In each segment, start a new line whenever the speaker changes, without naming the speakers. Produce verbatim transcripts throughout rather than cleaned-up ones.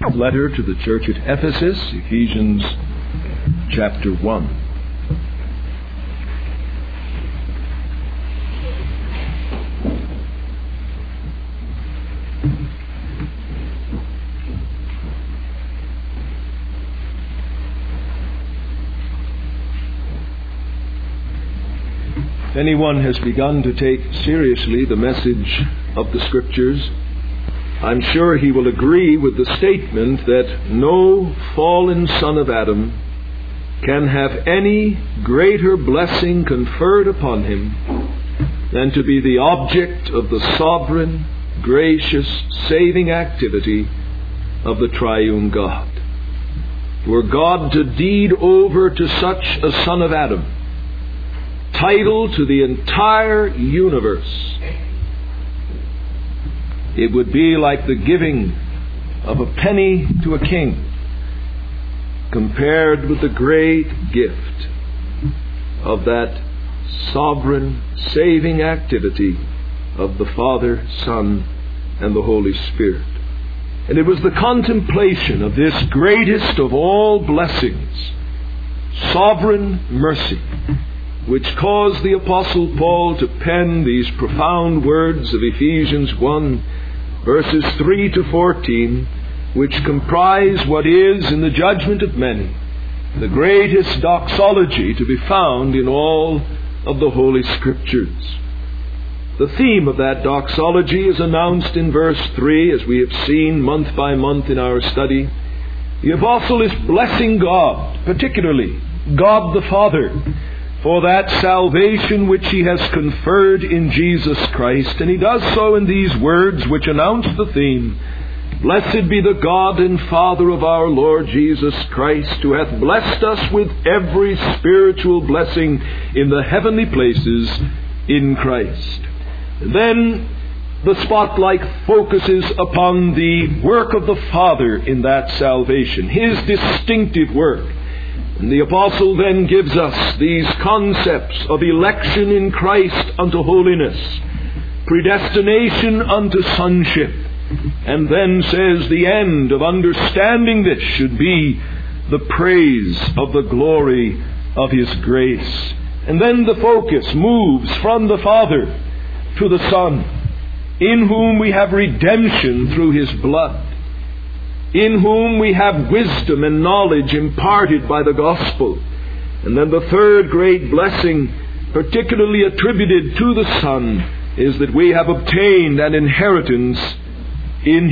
letter to the church at Ephesus, Ephesians chapter one. If anyone has begun to take seriously the message of the Scriptures, I'm sure he will agree with the statement that no fallen son of Adam can have any greater blessing conferred upon him than to be the object of the sovereign, gracious, saving activity of the triune God. Were God to deed over to such a son of Adam title to the entire universe, it would be like the giving of a penny to a king compared with the great gift of that sovereign, saving activity of the Father, Son, and the Holy Spirit. And it was the contemplation of this greatest of all blessings, sovereign mercy, which caused the Apostle Paul to pen these profound words of Ephesians one, verses three to fourteen, which comprise what is, in the judgment of many, the greatest doxology to be found in all of the Holy Scriptures. The theme of that doxology is announced in verse three, as we have seen month by month in our study. The Apostle is blessing God, particularly God the Father, for that salvation which He has conferred in Jesus Christ. And He does so in these words which announce the theme: Blessed be the God and Father of our Lord Jesus Christ, who hath blessed us with every spiritual blessing in the heavenly places in Christ. And then the spotlight focuses upon the work of the Father in that salvation, His distinctive work. And the Apostle then gives us these concepts of election in Christ unto holiness, predestination unto sonship, and then says the end of understanding this should be the praise of the glory of His grace. And then the focus moves from the Father to the Son, in whom we have redemption through His blood, in whom we have wisdom and knowledge imparted by the gospel. And then the third great blessing, particularly attributed to the Son, is that we have obtained an inheritance in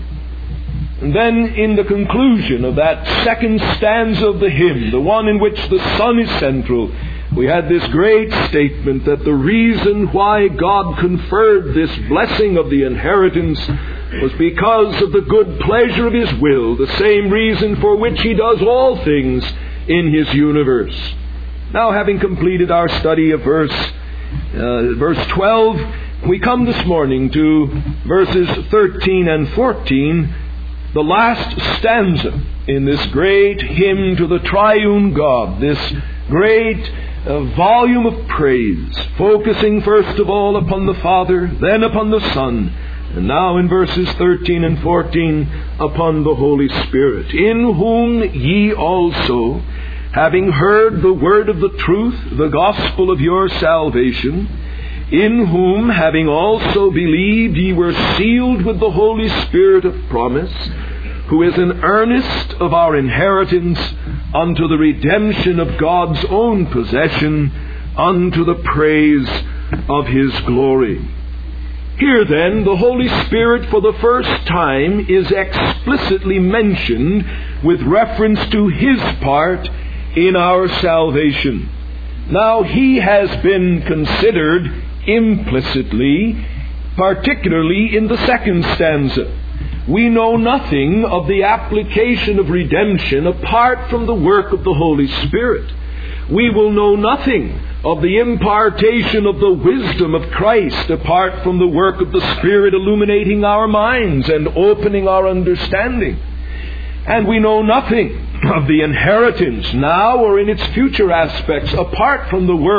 Him. And then in the conclusion of that second stanza of the hymn, the one in which the Son is central, we had this great statement that the reason why God conferred this blessing of the inheritance was because of the good pleasure of His will, the same reason for which He does all things in His universe. Now, having completed our study of verse uh, verse twelve, we come this morning to verses thirteen and fourteen, the last stanza in this great hymn to the triune God, this great uh, volume of praise, focusing first of all upon the Father, then upon the Son, and now in verses thirteen and fourteen, upon the Holy Spirit, in whom ye also, having heard the word of the truth, the gospel of your salvation, in whom, having also believed, ye were sealed with the Holy Spirit of promise, who is an earnest of our inheritance unto the redemption of God's own possession, unto the praise of His glory. Here then, the Holy Spirit for the first time is explicitly mentioned with reference to His part in our salvation. Now, He has been considered implicitly, particularly in the second stanza. We know nothing of the application of redemption apart from the work of the Holy Spirit. We will know nothing of the impartation of the wisdom of Christ apart from the work of the Spirit illuminating our minds and opening our understanding. And we know nothing of the inheritance now or in its future aspects apart from the work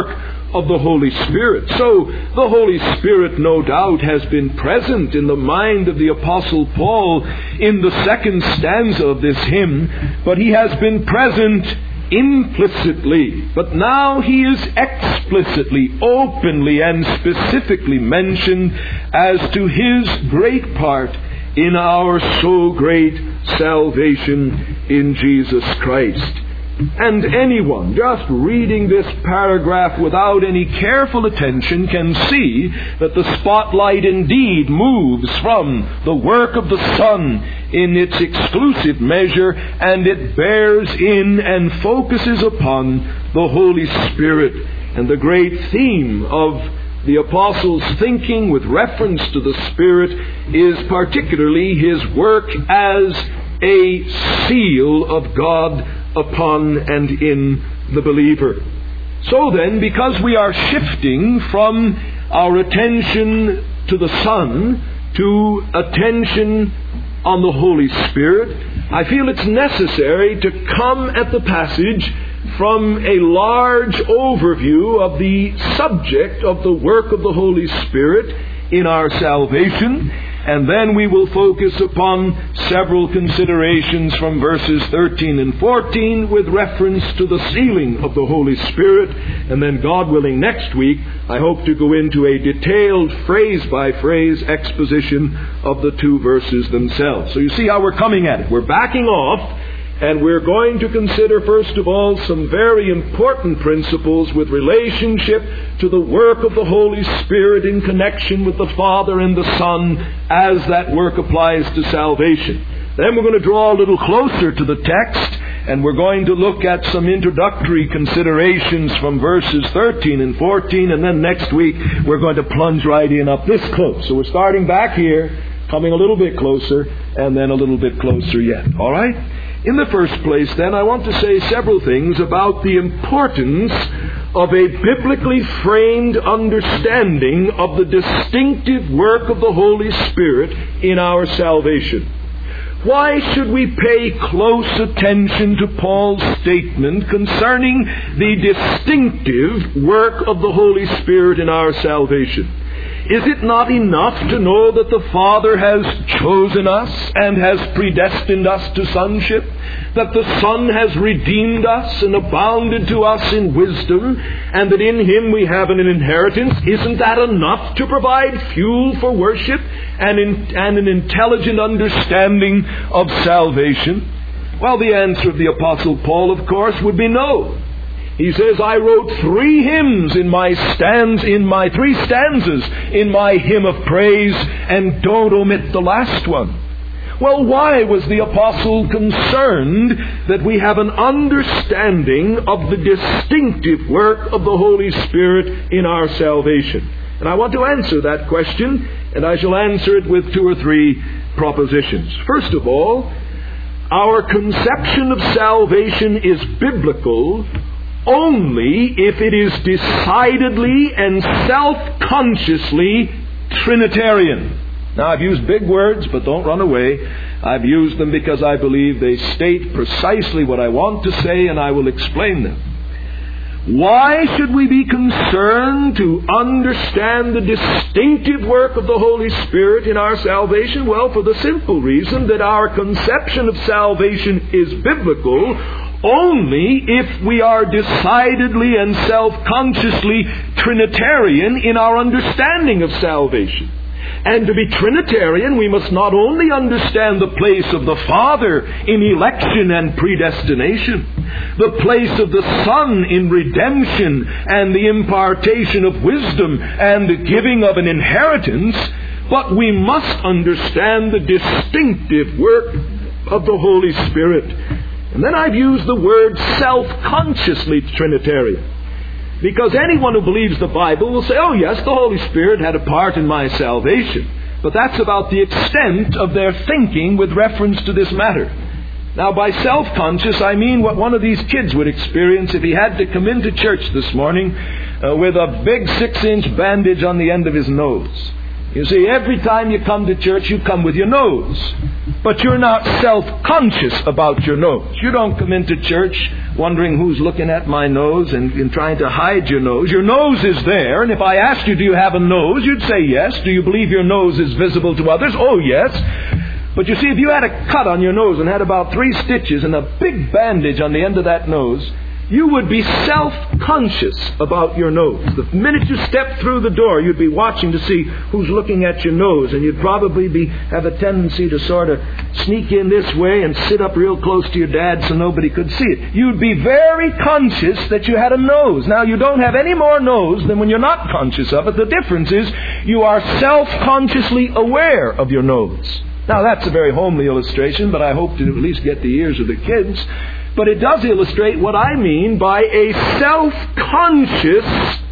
of the Holy Spirit. So the Holy Spirit, no doubt, has been present in the mind of the Apostle Paul in the second stanza of this hymn, but he has been present implicitly. But now he is explicitly, openly, and specifically mentioned as to his great part in our so great salvation in Jesus Christ. And anyone just reading this paragraph without any careful attention can see that the spotlight indeed moves from the work of the Son in its exclusive measure, and it bears in and focuses upon the Holy Spirit. And the great theme of the Apostle's thinking with reference to the Spirit is particularly his work as a seal of God upon and in the believer. So then, because we are shifting from our attention to the Son to attention on the Holy Spirit, I feel it's necessary to come at the passage from a large overview of the subject of the work of the Holy Spirit in our salvation, and then we will focus upon several considerations from verses thirteen and fourteen with reference to the sealing of the Holy Spirit. And then, God willing, next week I hope to go into a detailed phrase-by-phrase exposition of the two verses themselves. So you see how we're coming at it. We're backing off, and we're going to consider, first of all, some very important principles with relationship to the work of the Holy Spirit in connection with the Father and the Son as that work applies to salvation. Then we're going to draw a little closer to the text, and we're going to look at some introductory considerations from verses thirteen and fourteen, and then next week we're going to plunge right in up this close. So we're starting back here, coming a little bit closer, and then a little bit closer yet. All right? In the first place, then, I want to say several things about the importance of a biblically framed understanding of the distinctive work of the Holy Spirit in our salvation. Why should we pay close attention to Paul's statement concerning the distinctive work of the Holy Spirit in our salvation? Is it not enough to know that the Father has chosen us and has predestined us to sonship? That the Son has redeemed us and abounded to us in wisdom, and that in Him we have an inheritance? Isn't that enough to provide fuel for worship and, in, and an intelligent understanding of salvation? Well, the answer of the Apostle Paul, of course, would be no. He says, I wrote three hymns in my stands, in my three stanzas in my hymn of praise, and don't omit the last one. Well, why was the apostle concerned that we have an understanding of the distinctive work of the Holy Spirit in our salvation? And I want to answer that question, and I shall answer it with two or three propositions. First of all, our conception of salvation is biblical only if it is decidedly and self-consciously Trinitarian. Now, I've used big words, but don't run away. I've used them because I believe they state precisely what I want to say, and I will explain them. Why should we be concerned to understand the distinctive work of the Holy Spirit in our salvation? Well, for the simple reason that our conception of salvation is biblical only if we are decidedly and self-consciously Trinitarian in our understanding of salvation. And to be Trinitarian, we must not only understand the place of the Father in election and predestination, the place of the Son in redemption and the impartation of wisdom and the giving of an inheritance, but we must understand the distinctive work of the Holy Spirit. And then I've used the word self-consciously Trinitarian. Because anyone who believes the Bible will say, oh yes, the Holy Spirit had a part in my salvation. But that's about the extent of their thinking with reference to this matter. Now, by self-conscious, I mean what one of these kids would experience if he had to come into church this morning uh, with a big six-inch bandage on the end of his nose. You see, every time you come to church, you come with your nose. But you're not self-conscious about your nose. You don't come into church wondering who's looking at my nose and, and trying to hide your nose. Your nose is there, and if I asked you, do you have a nose? You'd say yes. Do you believe your nose is visible to others? Oh, yes. But you see, if you had a cut on your nose and had about three stitches and a big bandage on the end of that nose, you would be self-conscious about your nose. The minute you step through the door, you'd be watching to see who's looking at your nose, and you'd probably be have a tendency to sort of sneak in this way and sit up real close to your dad so nobody could see it. You'd be very conscious that you had a nose. Now, you don't have any more nose than when you're not conscious of it. The difference is you are self-consciously aware of your nose. Now, that's a very homely illustration, but I hope to at least get the ears of the kids. But it does illustrate what I mean by a self-conscious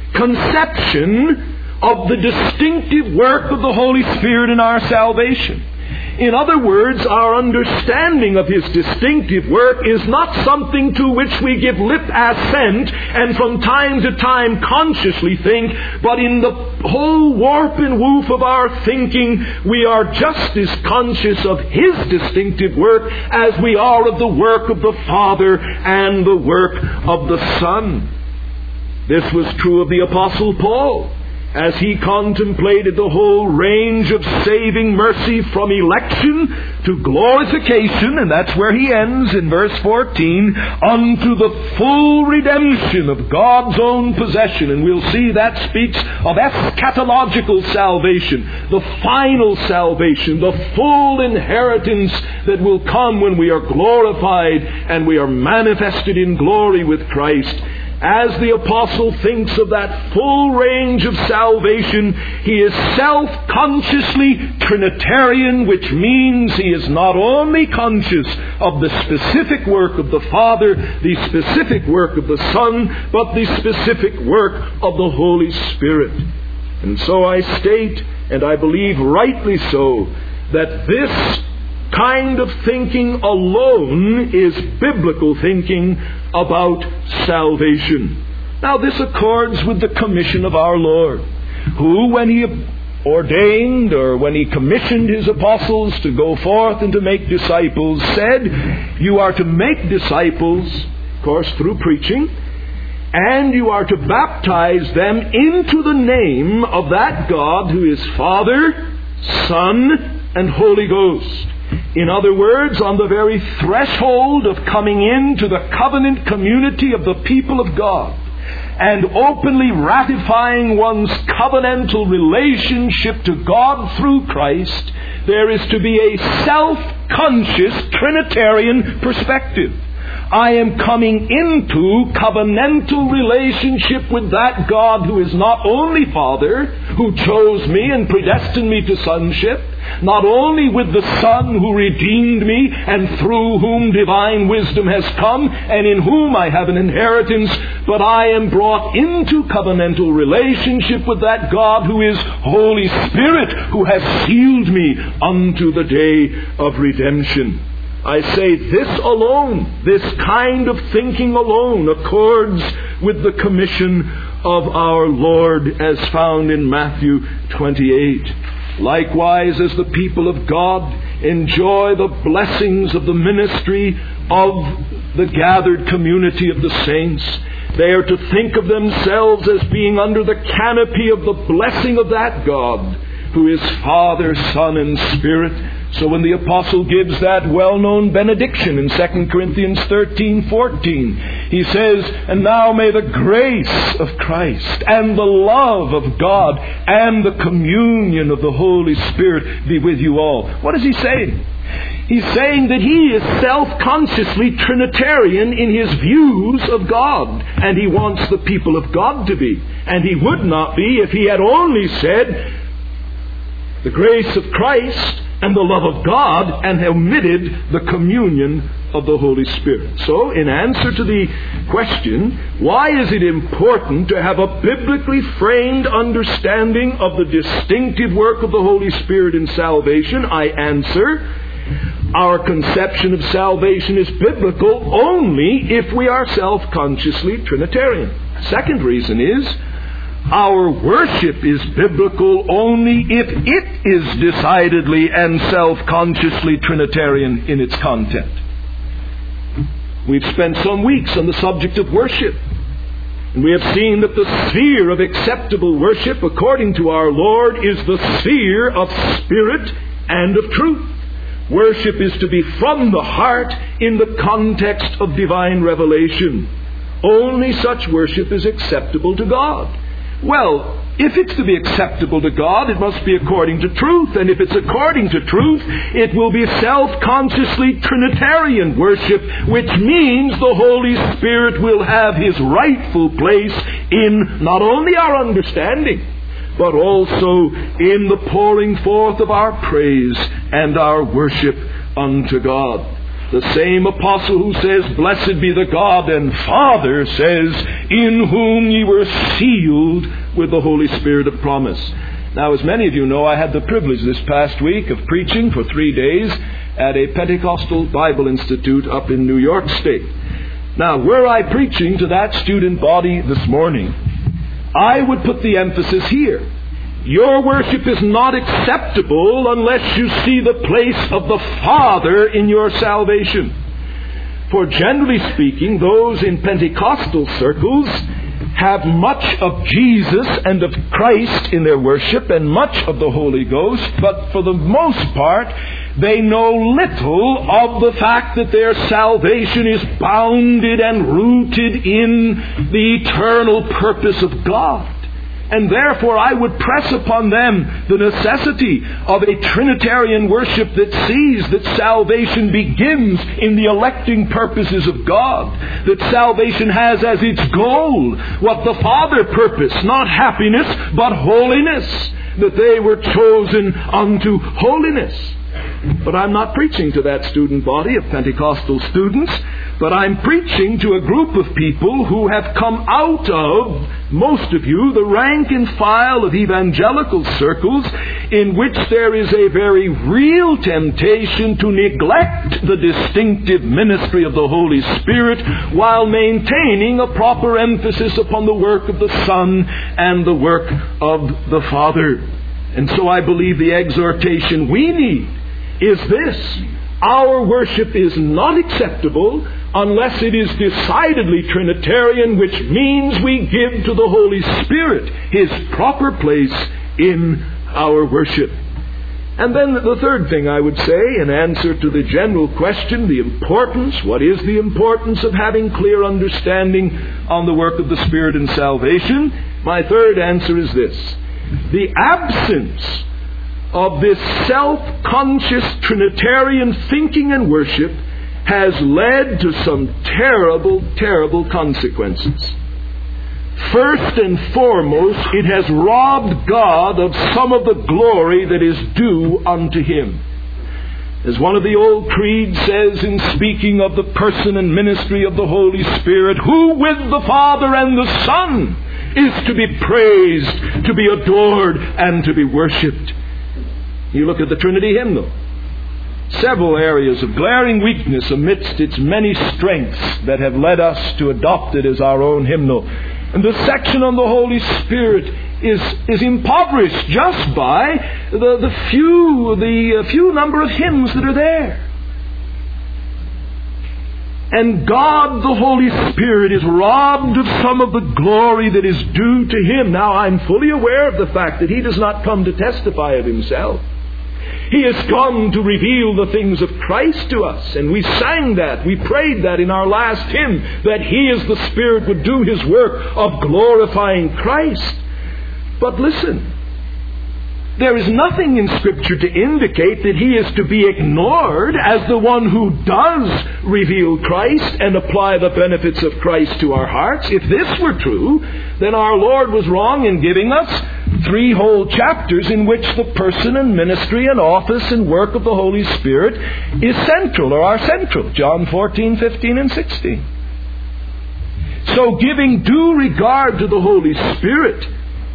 conception of the distinctive work of the Holy Spirit in our salvation. In other words, our understanding of His distinctive work is not something to which we give lip assent and from time to time consciously think, but in the whole warp and woof of our thinking, we are just as conscious of His distinctive work as we are of the work of the Father and the work of the Son. This was true of the Apostle Paul, as he contemplated the whole range of saving mercy from election to glorification, and that's where he ends in verse fourteen, unto the full redemption of God's own possession. And we'll see that speaks of eschatological salvation, the final salvation, the full inheritance that will come when we are glorified and we are manifested in glory with Christ. As the apostle thinks of that full range of salvation, he is self-consciously Trinitarian, which means he is not only conscious of the specific work of the Father, the specific work of the Son, but the specific work of the Holy Spirit. And so I state, and I believe rightly so, that this kind of thinking alone is biblical thinking about salvation. Now, this accords with the commission of our Lord, who, when He ordained or when He commissioned His apostles to go forth and to make disciples, said, you are to make disciples, of course, through preaching, and you are to baptize them into the name of that God who is Father, Son, and Holy Ghost. In other words, on the very threshold of coming into the covenant community of the people of God and openly ratifying one's covenantal relationship to God through Christ, there is to be a self-conscious Trinitarian perspective. I am coming into covenantal relationship with that God who is not only Father, who chose me and predestined me to sonship, not only with the Son who redeemed me and through whom divine wisdom has come and in whom I have an inheritance, but I am brought into covenantal relationship with that God who is Holy Spirit, who has sealed me unto the day of redemption. I say this alone, this kind of thinking alone accords with the commission of our Lord as found in Matthew twenty-eight. Likewise, as the people of God enjoy the blessings of the ministry of the gathered community of the saints, they are to think of themselves as being under the canopy of the blessing of that God who is Father, Son, and Spirit. So when the apostle gives that well-known benediction in Second Corinthians thirteen fourteen, he says, and now may the grace of Christ and the love of God and the communion of the Holy Spirit be with you all. What is he saying? He's saying that he is self-consciously Trinitarian in his views of God, and he wants the people of God to be. And he would not be if he had only said the grace of Christ and the love of God and omitted the communion of the Holy Spirit. So, in answer to the question, why is it important to have a biblically framed understanding of the distinctive work of the Holy Spirit in salvation, I answer, our conception of salvation is biblical only if we are self-consciously Trinitarian. Second reason is, Our worship is biblical only if it is decidedly and self-consciously Trinitarian in its content. We've spent some weeks on the subject of worship, and we have seen that the sphere of acceptable worship, according to our Lord, is the sphere of spirit and of truth. Worship is to be from the heart in the context of divine revelation. Only such worship is acceptable to God. Well, if it's to be acceptable to God, it must be according to truth. And if it's according to truth, it will be self-consciously Trinitarian worship, which means the Holy Spirit will have His rightful place in not only our understanding, but also in the pouring forth of our praise and our worship unto God. The same apostle who says, "Blessed be the God and Father," says, "in whom ye were sealed with the Holy Spirit of promise." Now, as many of you know, I had the privilege this past week of preaching for three days at a Pentecostal Bible Institute up in New York State. Now, were I preaching to that student body this morning, I would put the emphasis here. Your worship is not acceptable unless you see the place of the Father in your salvation. For generally speaking, those in Pentecostal circles have much of Jesus and of Christ in their worship and much of the Holy Ghost, but for the most part, they know little of the fact that their salvation is bounded and rooted in the eternal purpose of God. And therefore I would press upon them the necessity of a Trinitarian worship that sees that salvation begins in the electing purposes of God. That salvation has as its goal what the Father purposed, not happiness, but holiness. That they were chosen unto holiness. But I'm not preaching to that student body of Pentecostal students, but I'm preaching to a group of people who have come out of, most of you, the rank and file of evangelical circles, in which there is a very real temptation to neglect the distinctive ministry of the Holy Spirit while maintaining a proper emphasis upon the work of the Son and the work of the Father. And so I believe the exhortation we need is this: our worship is not acceptable unless it is decidedly Trinitarian, which means we give to the Holy Spirit His proper place in our worship. And then the third thing I would say, in answer to the general question, the importance, what is the importance of having clear understanding on the work of the Spirit in salvation? My third answer is this: the absence of this self-conscious Trinitarian thinking and worship has led to some terrible, terrible consequences. First and foremost, it has robbed God of some of the glory that is due unto Him. As one of the old creeds says in speaking of the person and ministry of the Holy Spirit, who with the Father and the Son is to be praised, to be adored, and to be worshipped. You look at the Trinity hymnal. Several areas of glaring weakness amidst its many strengths that have led us to adopt it as our own hymnal. And the section on the Holy Spirit is is impoverished just by the, the few the uh, few number of hymns that are there. And God, the Holy Spirit, is robbed of some of the glory that is due to Him. Now, I'm fully aware of the fact that He does not come to testify of Himself. He has come to reveal the things of Christ to us. And we sang that, we prayed that in our last hymn, that He as the Spirit would do His work of glorifying Christ. But listen, there is nothing in Scripture to indicate that He is to be ignored as the one who does reveal Christ and apply the benefits of Christ to our hearts. If this were true, then our Lord was wrong in giving us three whole chapters in which the person and ministry and office and work of the Holy Spirit is central, or are central. John fourteen, fifteen, and sixteen. So giving due regard to the Holy Spirit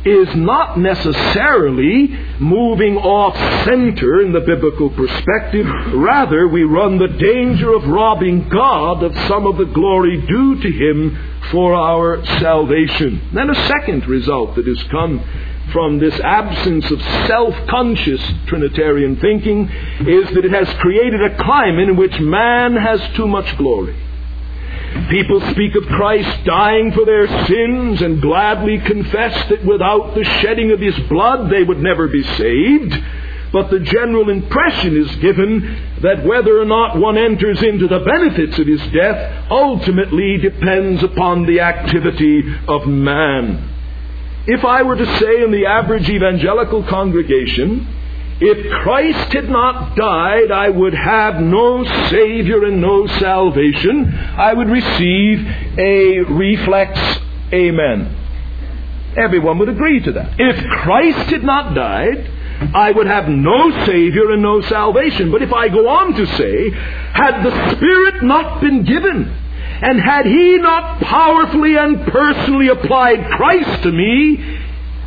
is not necessarily moving off center in the biblical perspective. Rather, we run the danger of robbing God of some of the glory due to Him for our salvation. Then a second result that has come from this absence of self-conscious Trinitarian thinking is that it has created a climate in which man has too much glory. People speak of Christ dying for their sins and gladly confess that without the shedding of His blood they would never be saved. But the general impression is given that whether or not one enters into the benefits of His death ultimately depends upon the activity of man. If I were to say in the average evangelical congregation, if Christ had not died, I would have no Savior and no salvation, I would receive a reflex amen. Everyone would agree to that. If Christ had not died, I would have no Savior and no salvation. But if I go on to say, had the Spirit not been given, and had He not powerfully and personally applied Christ to me,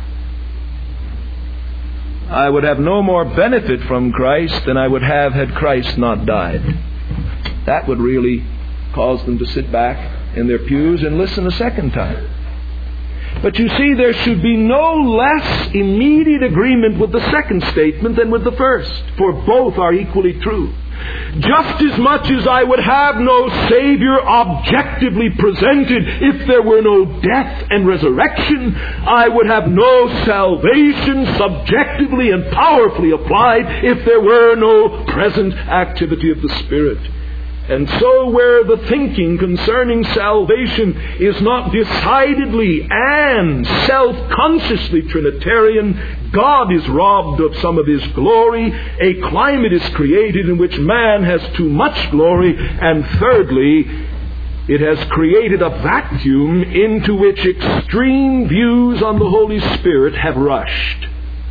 I would have no more benefit from Christ than I would have had Christ not died. That would really cause them to sit back in their pews and listen a second time. But you see, there should be no less immediate agreement with the second statement than with the first, for both are equally true. Just as much as I would have no Savior objectively presented if there were no death and resurrection, I would have no salvation subjectively and powerfully applied if there were no present activity of the Spirit. And so where the thinking concerning salvation is not decidedly and self-consciously Trinitarian, God is robbed of some of His glory, a climate is created in which man has too much glory, and thirdly, it has created a vacuum into which extreme views on the Holy Spirit have rushed.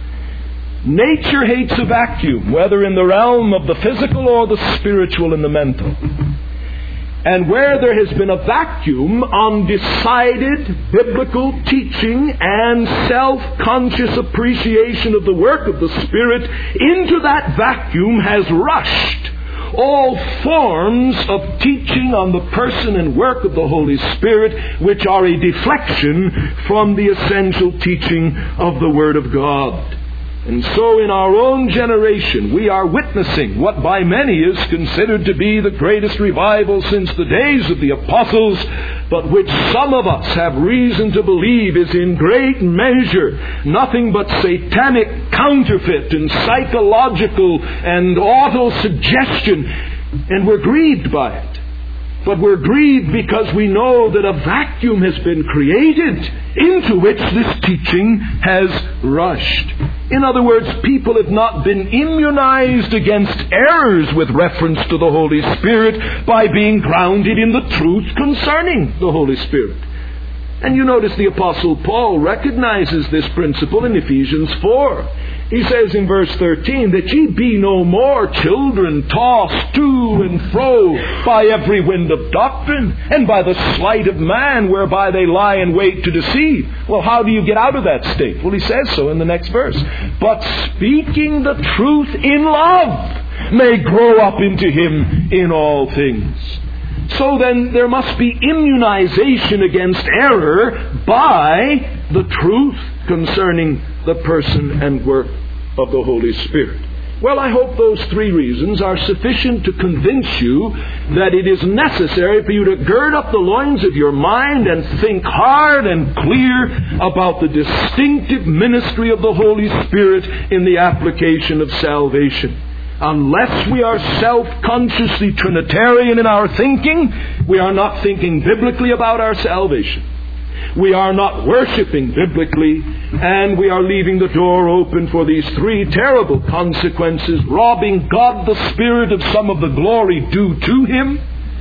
Nature hates a vacuum, whether in the realm of the physical or the spiritual and the mental. And where there has been a vacuum, undecided biblical teaching and self-conscious appreciation of the work of the Spirit, into that vacuum has rushed all forms of teaching on the person and work of the Holy Spirit, which are a deflection from the essential teaching of the Word of God. And so in our own generation, we are witnessing what by many is considered to be the greatest revival since the days of the apostles, but which some of us have reason to believe is in great measure nothing but satanic counterfeit and psychological and auto-suggestion. And we're grieved by it. But we're grieved because we know that a vacuum has been created into which this teaching has rushed. In other words, people have not been immunized against errors with reference to the Holy Spirit by being grounded in the truth concerning the Holy Spirit. And you notice the Apostle Paul recognizes this principle in Ephesians four. He says in verse thirteen, that ye be no more children tossed to and fro by every wind of doctrine, and by the sleight of man whereby they lie in wait to deceive. Well, how do you get out of that state? Well, he says so in the next verse. But speaking the truth in love may grow up into Him in all things. So then there must be immunization against error by the truth concerning the person and work of the Holy Spirit. Well, I hope those three reasons are sufficient to convince you that it is necessary for you to gird up the loins of your mind and think hard and clear about the distinctive ministry of the Holy Spirit in the application of salvation. Unless we are self-consciously Trinitarian in our thinking, we are not thinking biblically about our salvation. We are not worshiping biblically, and we are leaving the door open for these three terrible consequences: robbing God the Spirit of some of the glory due to Him,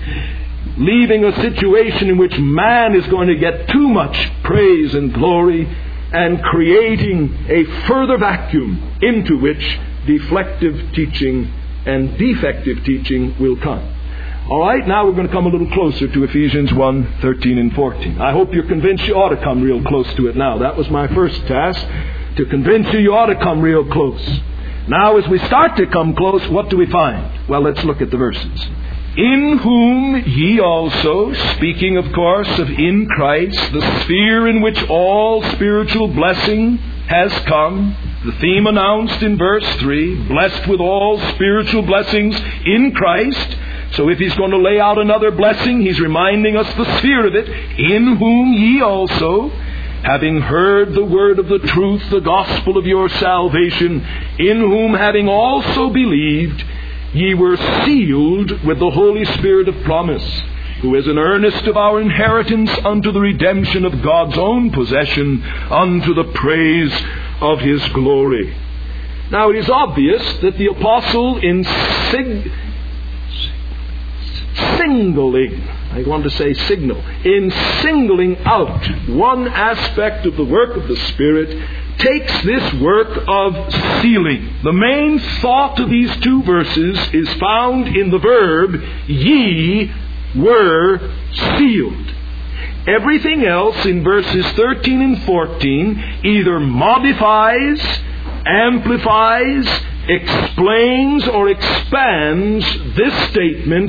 leaving a situation in which man is going to get too much praise and glory, and creating a further vacuum into which deflective teaching and defective teaching will come. All right, now we're going to come a little closer to Ephesians one, thirteen and fourteen. I hope you're convinced you ought to come real close to it now. That was my first task, to convince you you ought to come real close. Now, as we start to come close, what do we find? Well, let's look at the verses. In whom ye also, speaking, of course, of in Christ, the sphere in which all spiritual blessing has come, the theme announced in verse three, blessed with all spiritual blessings in Christ. So if he's going to lay out another blessing, he's reminding us the sphere of it. In whom ye also, having heard the word of the truth, the gospel of your salvation, in whom having also believed, ye were sealed with the Holy Spirit of promise, who is an earnest of our inheritance unto the redemption of God's own possession, unto the praise of His glory. Now it is obvious that the apostle in sig- singling, I want to say signal, in singling out one aspect of the work of the Spirit, takes this work of sealing. The main thought of these two verses is found in the verb, ye were sealed. Everything else in verses thirteen and fourteen either modifies, amplifies, explains, or expands this statement,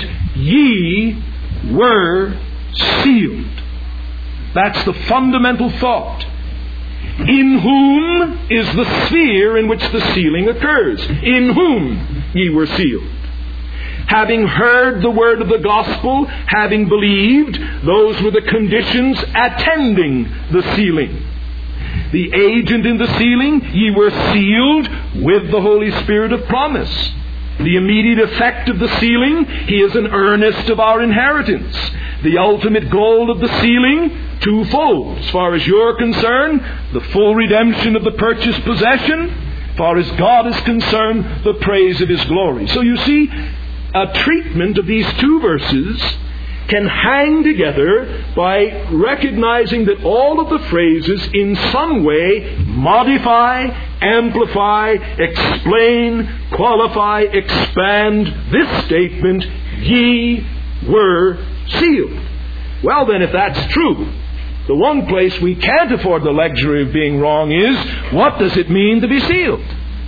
ye were sealed. That's the fundamental thought. In whom is the sphere in which the sealing occurs. In whom ye were sealed. Having heard the word of the gospel, having believed, those were the conditions attending the sealing. The agent in the sealing, ye were sealed with the Holy Spirit of promise. The immediate effect of the sealing, He is an earnest of our inheritance. The ultimate goal of the sealing, twofold. As far as you're concerned, the full redemption of the purchased possession. As far as God is concerned, the praise of His glory. So you see, a treatment of these two verses can hang together by recognizing that all of the phrases in some way modify, amplify, explain, qualify, expand this statement, ye were sealed. Well then, if that's true, the one place we can't afford the luxury of being wrong is, what does it mean to be sealed?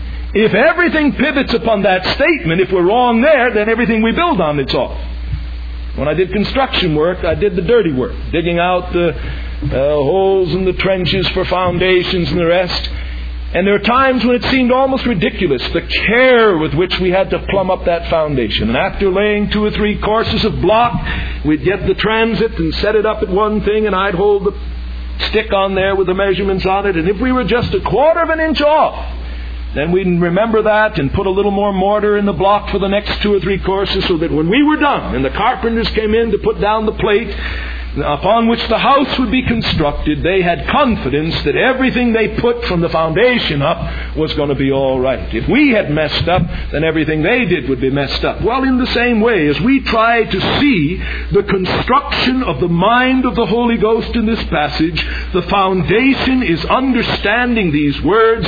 If everything pivots upon that statement, if we're wrong there, then everything we build on it's off. When I did construction work, I did the dirty work, digging out the uh, holes in the trenches for foundations and the rest. And there were times when it seemed almost ridiculous, the care with which we had to plumb up that foundation. And after laying two or three courses of block, we'd get the transit and set it up at one thing, and I'd hold the stick on there with the measurements on it. And if we were just a quarter of an inch off, then we'd remember that and put a little more mortar in the block for the next two or three courses, so that when we were done and the carpenters came in to put down the plate upon which the house would be constructed, they had confidence that everything they put from the foundation up was going to be all right. If we had messed up, then everything they did would be messed up. Well, in the same way, as we try to see the construction of the mind of the Holy Ghost in this passage, the foundation is understanding these words,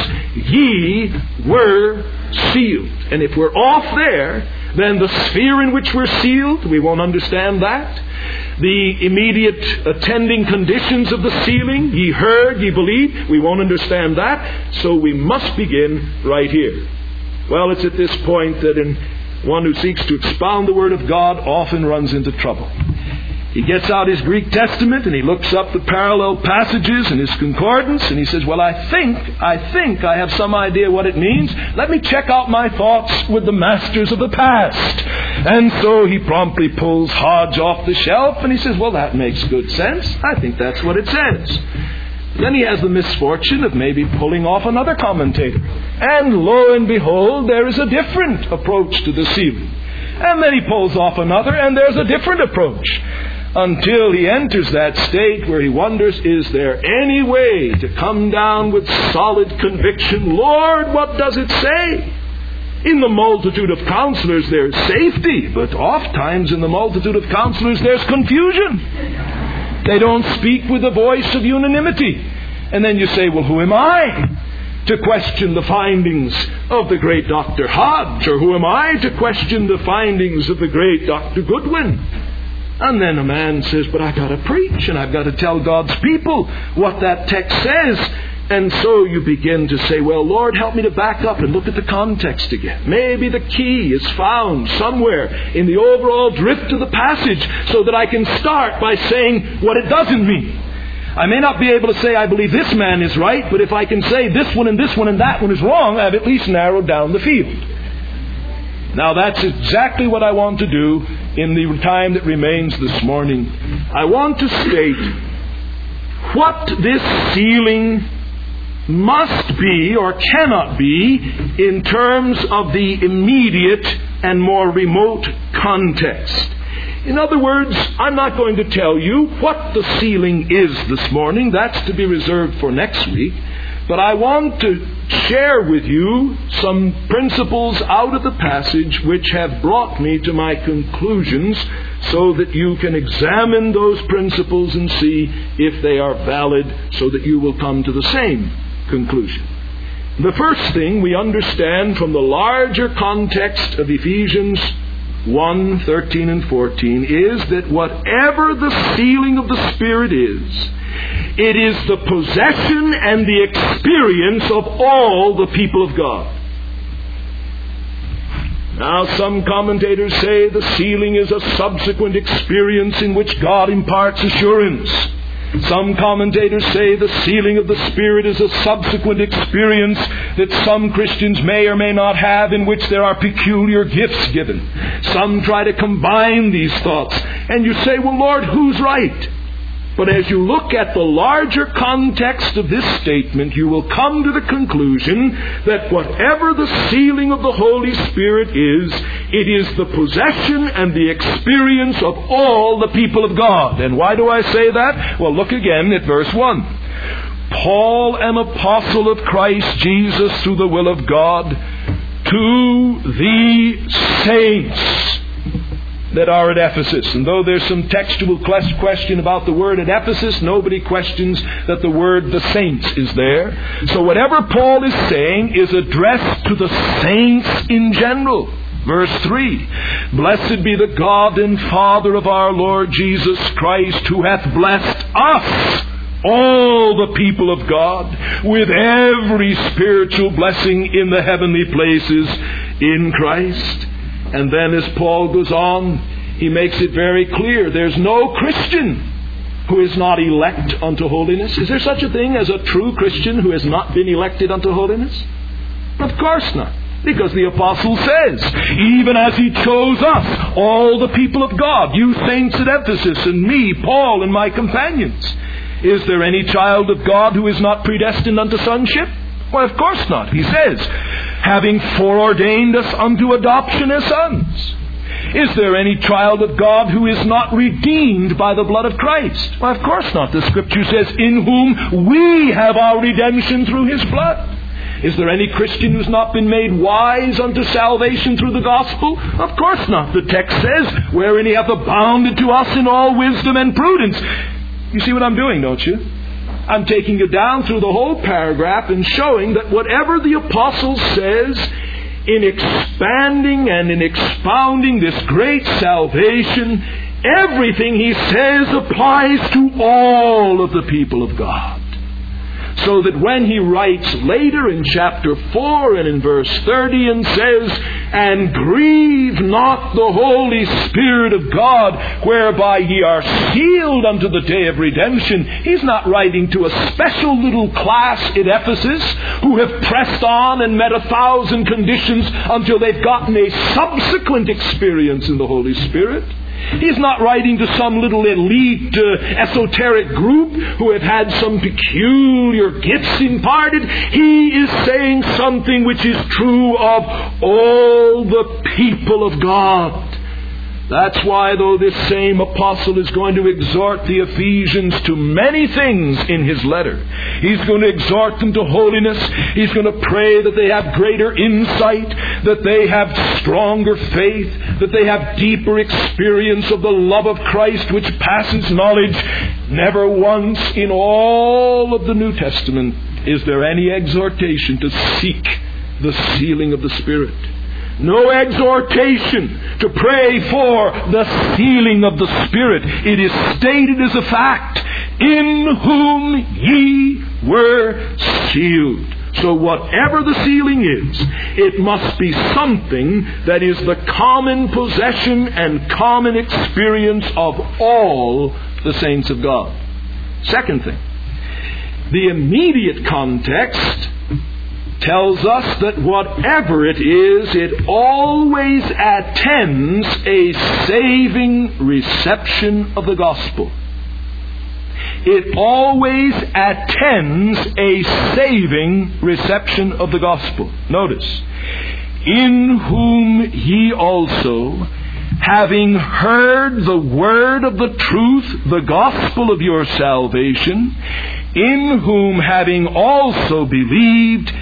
ye were sealed. And if we're off there, then the sphere in which we're sealed, we won't understand that. The immediate attending conditions of the sealing, ye heard, ye believed, we won't understand that. So we must begin right here. Well, it's at this point that in one who seeks to expound the Word of God often runs into trouble. He gets out his Greek Testament and he looks up the parallel passages in his concordance, and he says, well, I think, I think I have some idea what it means. Let me check out my thoughts with the masters of the past. And so he promptly pulls Hodge off the shelf and he says, well, that makes good sense. I think that's what it says. Then he has the misfortune of maybe pulling off another commentator. And lo and behold, there is a different approach to the sealing. And then he pulls off another, and there's a different approach. Until he enters that state where he wonders, is there any way to come down with solid conviction? Lord, what does it say? In the multitude of counselors there's safety, but oft times in the multitude of counselors there's confusion. They don't speak with the voice of unanimity. And then you say, well, who am I? to question the findings of the great Doctor Hodge? Or who am I to question the findings of the great Doctor Goodwin? And then a man says, but I've got to preach and I've got to tell God's people what that text says. And so you begin to say, well, Lord, help me to back up and look at the context again. Maybe the key is found somewhere in the overall drift of the passage so that I can start by saying what it doesn't mean. I may not be able to say I believe this man is right, but if I can say this one and this one and that one is wrong, I've at least narrowed down the field. Now that's exactly what I want to do in the time that remains this morning. I want to state what this sealing must be or cannot be in terms of the immediate and more remote context. In other words, I'm not going to tell you what the sealing is this morning. That's to be reserved for next week. But I want to share with you some principles out of the passage which have brought me to my conclusions so that you can examine those principles and see if they are valid so that you will come to the same conclusion. The first thing we understand from the larger context of Ephesians one, thirteen and fourteen is that whatever the sealing of the Spirit is, it is the possession and the experience of all the people of God. Now, some commentators say the sealing is a subsequent experience in which God imparts assurance. Some commentators say the sealing of the Spirit is a subsequent experience that some Christians may or may not have in which there are peculiar gifts given. Some try to combine these thoughts. And you say, well, Lord, who's right? But as you look at the larger context of this statement, you will come to the conclusion that whatever the sealing of the Holy Spirit is, it is the possession and the experience of all the people of God. And why do I say that? Well, look again at verse one. Paul, an apostle of Christ Jesus through the will of God, to the saints that are at Ephesus. And though there's some textual question about the word at Ephesus, nobody questions that the word the saints is there. So whatever Paul is saying is addressed to the saints in general. Verse three, Blessed be the God and Father of our Lord Jesus Christ, who hath blessed us, all the people of God, with every spiritual blessing in the heavenly places in Christ. And then as Paul goes on, he makes it very clear there's no Christian who is not elect unto holiness. Is there such a thing as a true Christian who has not been elected unto holiness? Of course not. Because the apostle says, even as he chose us, all the people of God, you saints at Ephesus, and me, Paul, and my companions. Is there any child of God who is not predestined unto sonship? Well, of course not. He says, having foreordained us unto adoption as sons. Is there any child of God who is not redeemed by the blood of Christ? Well, of course not. The Scripture says, in whom we have our redemption through His blood. Is there any Christian who's not been made wise unto salvation through the gospel? Of course not. The text says, wherein He hath abounded to us in all wisdom and prudence. You see what I'm doing, don't you? I'm taking you down through the whole paragraph and showing that whatever the apostle says in expanding and in expounding this great salvation, everything he says applies to all of the people of God. So that when he writes later in chapter four and in verse thirty and says, and grieve not the Holy Spirit of God, whereby ye are sealed unto the day of redemption, he's not writing to a special little class at Ephesus who have pressed on and met a thousand conditions until they've gotten a subsequent experience in the Holy Spirit. He's not writing to some little elite, uh, esoteric group who have had some peculiar gifts imparted. He is saying something which is true of all the people of God. That's why, though this same apostle is going to exhort the Ephesians to many things in his letter, he's going to exhort them to holiness. He's going to pray that they have greater insight, that they have stronger faith, that they have deeper experience of the love of Christ which passes knowledge. Never once in all of the New Testament is there any exhortation to seek the sealing of the Spirit. No exhortation to pray for the sealing of the Spirit. It is stated as a fact, in whom ye were sealed. So whatever the sealing is, it must be something that is the common possession and common experience of all the saints of God. Second thing, the immediate context tells us that whatever it is, it always attends a saving reception of the gospel. It always attends a saving reception of the gospel. Notice, in whom ye also, having heard the word of the truth, the gospel of your salvation, in whom having also believed,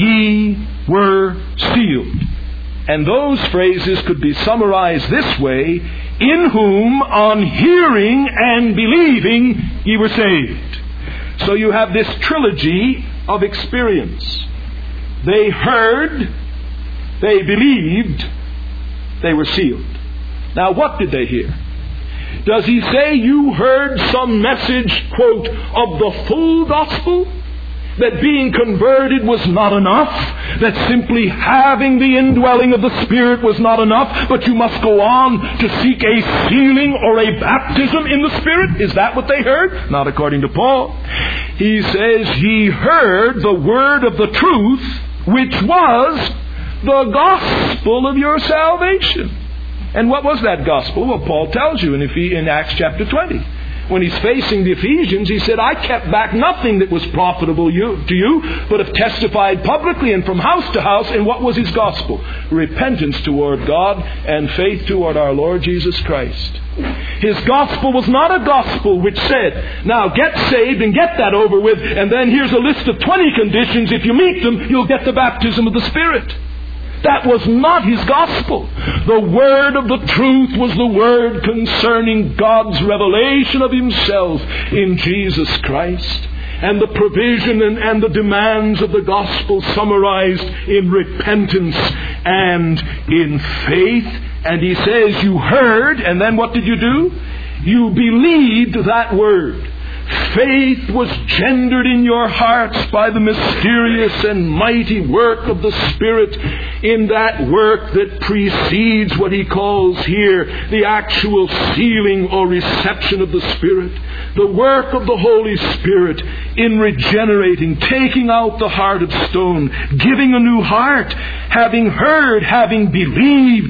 ye were sealed. And those phrases could be summarized this way, in whom, on hearing and believing, ye were saved. So you have this trilogy of experience. They heard, they believed, they were sealed. Now what did they hear? Does he say you heard some message, quote, of the full gospel? That being converted was not enough? That simply having the indwelling of the Spirit was not enough, but you must go on to seek a sealing or a baptism in the Spirit? Is that what they heard? Not according to Paul. He says, ye heard the word of the truth, which was the gospel of your salvation. And what was that gospel? Well, Paul tells you in, in Acts chapter twenty. When he's facing the Ephesians, he said, I kept back nothing that was profitable you, to you, but have testified publicly and from house to house. And what was his gospel? Repentance toward God and faith toward our Lord Jesus Christ. His gospel was not a gospel which said, now get saved and get that over with, and then here's a list of twenty conditions. If you meet them, you'll get the baptism of the Spirit. That was not his gospel. The word of the truth was the word concerning God's revelation of himself in Jesus Christ. And the provision and, and the demands of the gospel summarized in repentance and in faith. And he says, you heard, and then what did you do? You believed that word. Faith was gendered in your hearts by the mysterious and mighty work of the Spirit in that work that precedes what he calls here the actual sealing or reception of the Spirit. The work of the Holy Spirit in regenerating, taking out the heart of stone, giving a new heart. Having heard, having believed,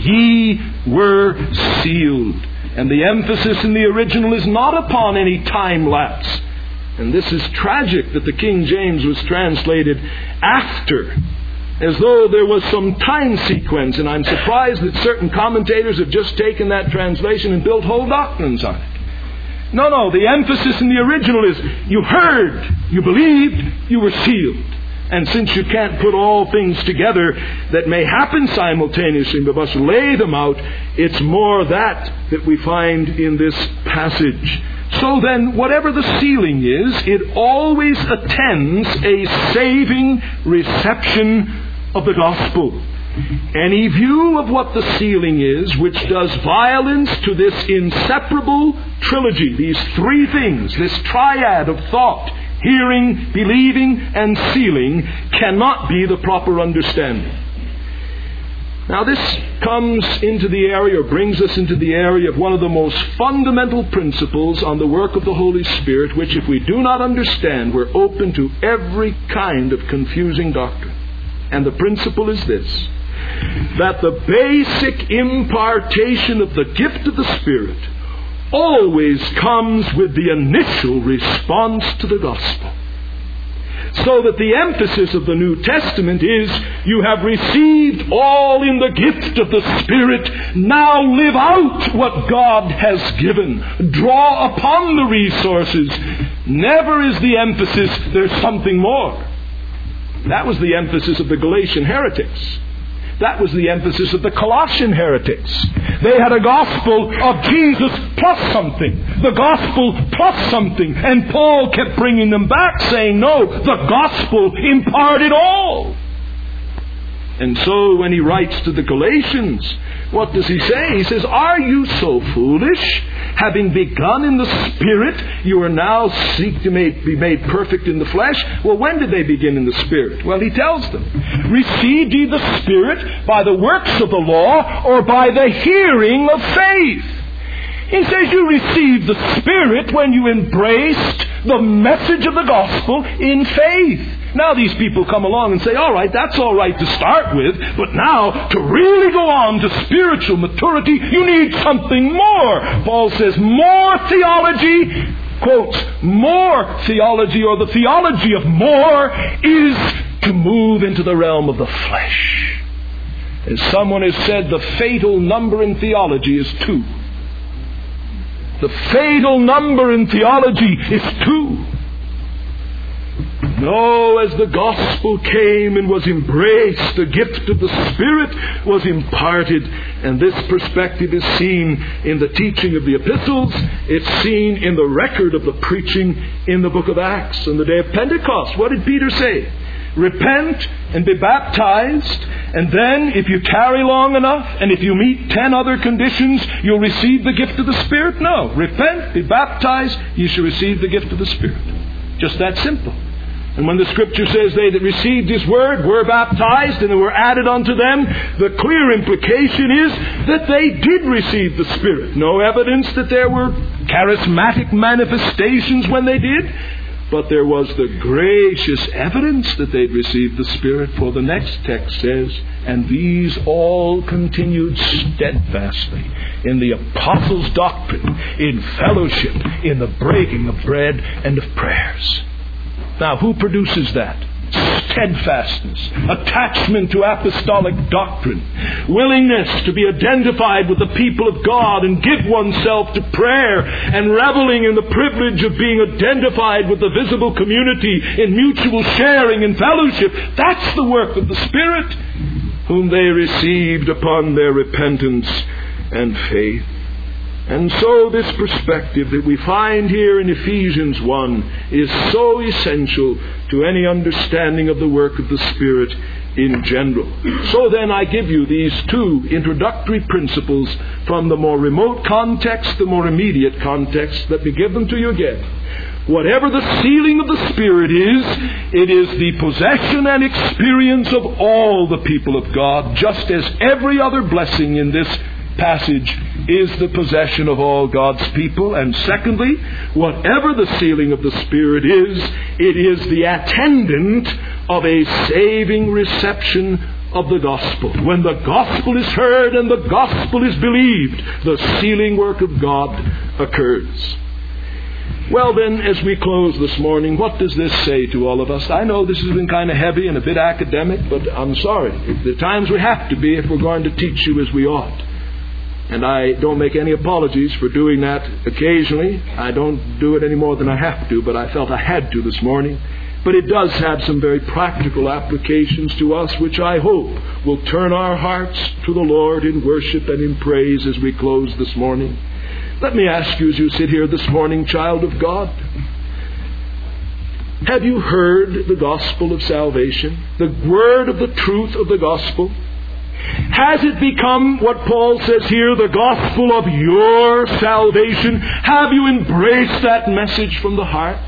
ye were sealed. And the emphasis in the original is not upon any time lapse. And this is tragic that the King James was translated after, as though there was some time sequence. And I'm surprised that certain commentators have just taken that translation and built whole doctrines on it. No, no, the emphasis in the original is you heard, you believed, you were sealed. And since you can't put all things together that may happen simultaneously, but must lay them out, it's more that that we find in this passage. So then, whatever the sealing is, it always attends a saving reception of the gospel. Any view of what the sealing is, which does violence to this inseparable trilogy, these three things, this triad of thought, hearing, believing, and sealing, cannot be the proper understanding. Now this comes into the area, or brings us into the area of one of the most fundamental principles on the work of the Holy Spirit, which if we do not understand, we're open to every kind of confusing doctrine. And the principle is this, that the basic impartation of the gift of the Spirit always comes with the initial response to the gospel. So that the emphasis of the New Testament is, you have received all in the gift of the Spirit, now live out what God has given. Draw upon the resources. Never is the emphasis, there's something more. That was the emphasis of the Galatian heretics. That was the emphasis of the Colossian heretics. They had a gospel of Jesus plus something. The gospel plus something. And Paul kept bringing them back saying, no, the gospel imparted all. And so when he writes to the Galatians, what does he say? He says, are you so foolish? Having begun in the Spirit, you are now seek to make, be made perfect in the flesh. Well, when did they begin in the Spirit? Well, he tells them, received ye the Spirit by the works of the law or by the hearing of faith? He says you received the Spirit when you embraced the message of the gospel in faith. Now these people come along and say, all right, that's all right to start with, but now to really go on to spiritual maturity, you need something more. Paul says more theology, quotes, more theology, or the theology of more is to move into the realm of the flesh. As someone has said, the fatal number in theology is two. The fatal number in theology is two. No, as the gospel came and was embraced, the gift of the Spirit was imparted. And this perspective is seen in the teaching of the epistles. It's seen in the record of the preaching in the book of Acts. On the day of Pentecost, what did Peter say? Repent and be baptized, and then if you tarry long enough, and if you meet ten other conditions, you'll receive the gift of the Spirit? No. Repent, be baptized, you shall receive the gift of the Spirit. Just that simple. And when the Scripture says they that received His Word were baptized and were added unto them, the clear implication is that they did receive the Spirit. No evidence that there were charismatic manifestations when they did, but there was the gracious evidence that they'd received the Spirit. For the next text says, and these all continued steadfastly in the apostles' doctrine, in fellowship, in the breaking of bread and of prayers. Now, who produces that? Steadfastness, attachment to apostolic doctrine, willingness to be identified with the people of God and give oneself to prayer, and reveling in the privilege of being identified with the visible community in mutual sharing and fellowship. That's the work of the Spirit, whom they received upon their repentance and faith. And so this perspective that we find here in Ephesians one is so essential to any understanding of the work of the Spirit in general. So then I give you these two introductory principles from the more remote context, the more immediate context. Let me give them to you again. Whatever the sealing of the Spirit is, it is the possession and experience of all the people of God, just as every other blessing in this passage is the possession of all God's people. And secondly, whatever the sealing of the Spirit is, it is the attendant of a saving reception of the gospel. When the gospel is heard and the gospel is believed, the sealing work of God occurs. Well then, as we close this morning, what does this say to all of us? I know this has been kind of heavy and a bit academic, but I'm sorry. There are times we have to be if we're going to teach you as we ought. And I don't make any apologies for doing that occasionally. I don't do it any more than I have to, but I felt I had to this morning. But it does have some very practical applications to us, which I hope will turn our hearts to the Lord in worship and in praise as we close this morning. Let me ask you as you sit here this morning, child of God, have you heard the gospel of salvation? The word of the truth of the gospel? Has it become what Paul says here, the gospel of your salvation? Have you embraced that message from the heart?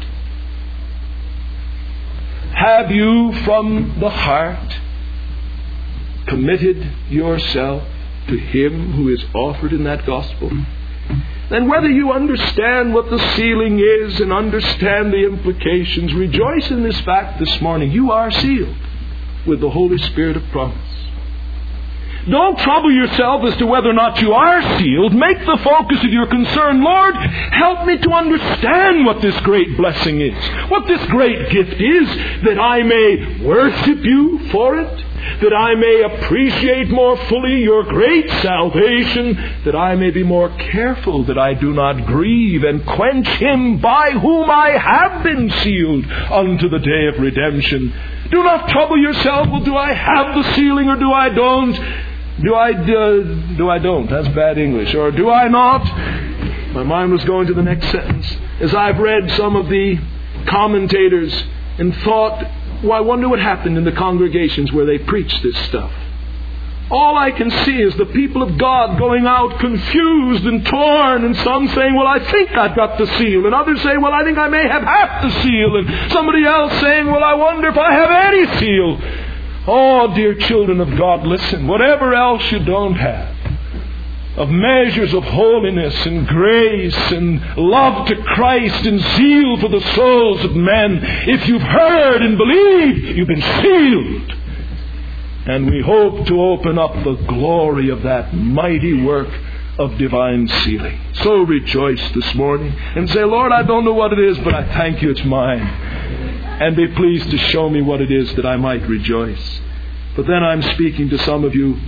Have you from the heart committed yourself to Him who is offered in that gospel? Then whether you understand what the sealing is and understand the implications, rejoice in this fact this morning. You are sealed with the Holy Spirit of promise. Don't trouble yourself as to whether or not you are sealed. Make the focus of your concern, Lord, help me to understand what this great blessing is, what this great gift is, that I may worship you for it, that I may appreciate more fully your great salvation, that I may be more careful that I do not grieve and quench Him by whom I have been sealed unto the day of redemption. Do not trouble yourself. Well, do I have the sealing or do I don't? Do I, uh, do I don't? That's bad English. Or do I not? My mind was going to the next sentence. As I've read some of the commentators and thought, well, I wonder what happened in the congregations where they preached this stuff. All I can see is the people of God going out confused and torn, and some saying, well, I think I've got the seal, and others say, well, I think I may have half the seal, and somebody else saying, well, I wonder if I have any seal. Oh, dear children of God, listen, whatever else you don't have, of measures of holiness and grace and love to Christ and zeal for the souls of men, if you've heard and believed, you've been sealed. And we hope to open up the glory of that mighty work of divine sealing. So rejoice this morning and say, Lord, I don't know what it is, but I thank you it's mine. And be pleased to show me what it is that I might rejoice. But then I'm speaking to some of you.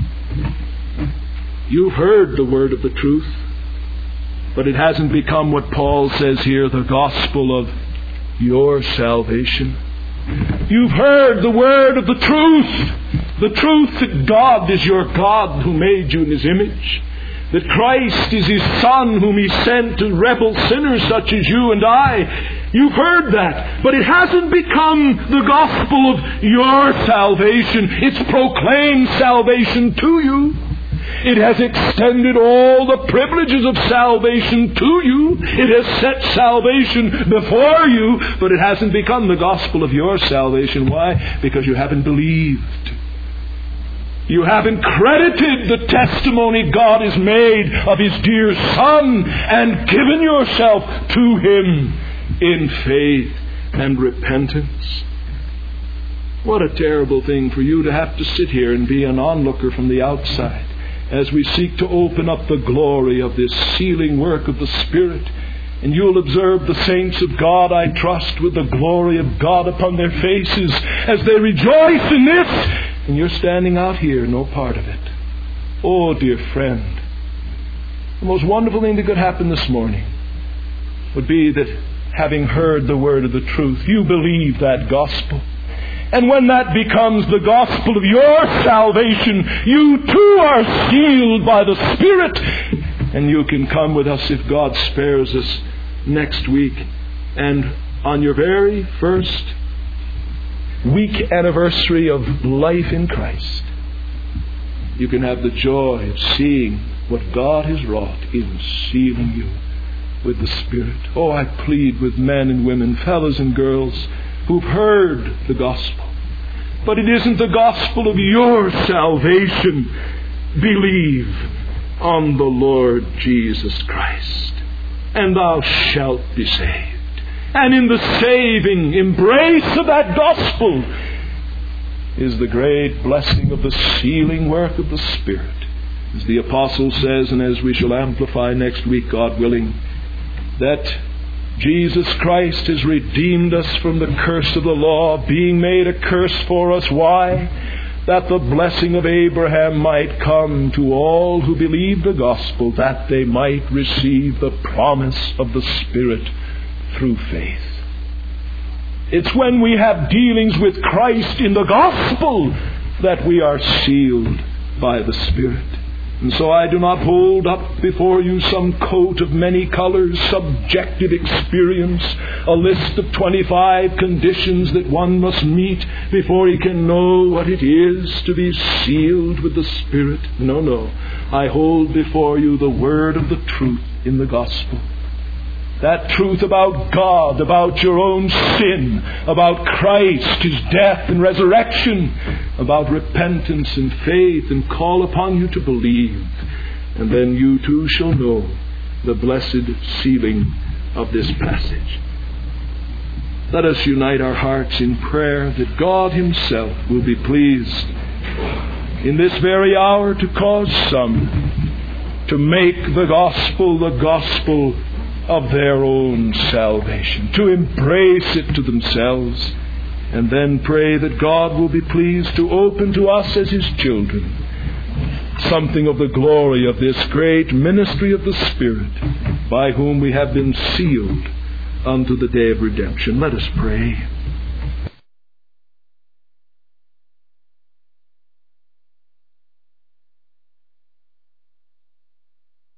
You've heard the word of the truth, but it hasn't become what Paul says here, the gospel of your salvation. You've heard the word of the truth. The truth that God is your God who made you in His image. That Christ is His Son whom He sent to rebel sinners such as you and I. You've heard that. But it hasn't become the gospel of your salvation. It's proclaimed salvation to you. It has extended all the privileges of salvation to you. It has set salvation before you, but it hasn't become the gospel of your salvation. Why? Because you haven't believed. You haven't credited the testimony God has made of His dear Son and given yourself to Him in faith and repentance. What a terrible thing for you to have to sit here and be an onlooker from the outside as we seek to open up the glory of this sealing work of the Spirit. And you'll observe the saints of God, I trust, with the glory of God upon their faces as they rejoice in this. And you're standing out here, no part of it. Oh, dear friend, the most wonderful thing that could happen this morning would be that, having heard the word of the truth, you believe that gospel. And when that becomes the gospel of your salvation, you too are sealed by the Spirit. And you can come with us, if God spares us, next week. And on your very first week anniversary of life in Christ, you can have the joy of seeing what God has wrought in sealing you with the Spirit. Oh, I plead with men and women, fellows and girls, who've heard the gospel. But it isn't the gospel of your salvation. Believe on the Lord Jesus Christ, and thou shalt be saved. And in the saving embrace of that gospel is the great blessing of the sealing work of the Spirit. As the Apostle says, and as we shall amplify next week, God willing, that Jesus Christ has redeemed us from the curse of the law, being made a curse for us. Why? That the blessing of Abraham might come to all who believe the gospel, that they might receive the promise of the Spirit through faith. It's when we have dealings with Christ in the gospel that we are sealed by the Spirit. And so I do not hold up before you some coat of many colors, subjective experience, a list of twenty-five conditions that one must meet before he can know what it is to be sealed with the Spirit. No, no. I hold before you the word of the truth in the gospel. That truth about God, about your own sin, about Christ, His death and resurrection, about repentance and faith, and call upon you to believe. And then you too shall know the blessed sealing of this passage. Let us unite our hearts in prayer that God Himself will be pleased in this very hour to cause some to make the gospel the gospel of their own salvation, to embrace it to themselves, and then pray that God will be pleased to open to us as His children something of the glory of this great ministry of the Spirit, by whom we have been sealed unto the day of redemption. Let us pray.